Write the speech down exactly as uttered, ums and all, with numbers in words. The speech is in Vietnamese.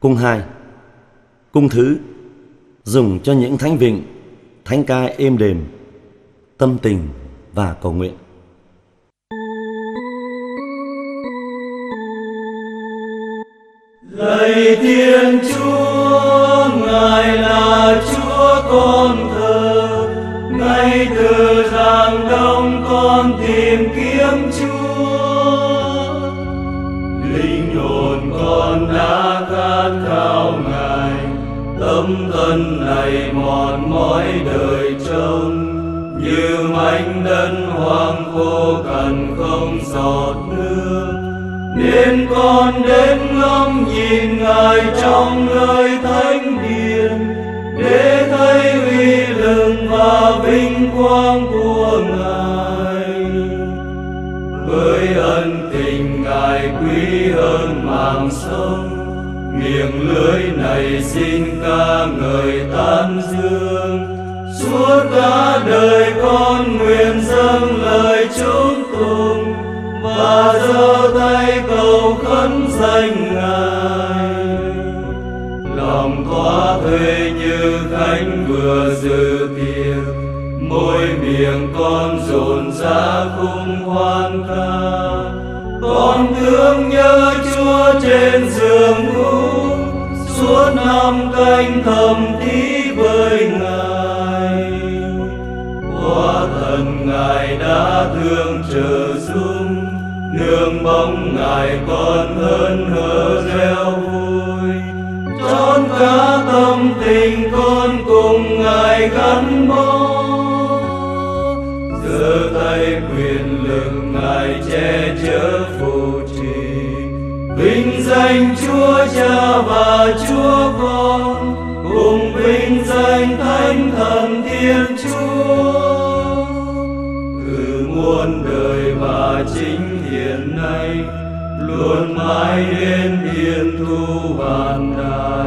Cung hai. Cung thứ dùng cho những thánh vịnh, thánh ca êm đềm, tâm tình và cầu nguyện. Lạy Thiên Chúa, Ngài là Chúa con thờ, ngay từ rạng đông con tìm kiếm Chúa. Linh hồn con đã khát khao Ngài, tâm thân này mòn mỏi đời trông, như mảnh đất hoang khô cằn không giọt nước. Nên con đến ngắm nhìn Ngài trong nơi thánh điện, để thấy uy lực và vinh quang của Ngài. Với ân tình Ngài quý hơn mạng sống, miệng lưỡi này xin ca ngợi tán dương. Suốt cả đời con nguyện dâng lời chúc tụng và giơ tay cầu khấn danh Ngài. Lòng thỏa thuê như khánh vừa dự tiệc, môi miệng con rộn rã khung hoan ca. Con thương nhớ Chúa trên giường ngủ, suốt năm canh thầm thí với Ngài. Quả thần Ngài đã thương trợ giúp, nương bóng Ngài con hớn hở reo vui. Trọn cả tâm tình con cùng Ngài gắn bó, giơ tay quyền lực Ngài che chở phù trì. Vinh danh Chúa Cha và Chúa Con, cùng vinh danh Thánh Thần Thiên Chúa, từ muôn đời và chính hiện nay, luôn mãi đến thiên thu vạn đại.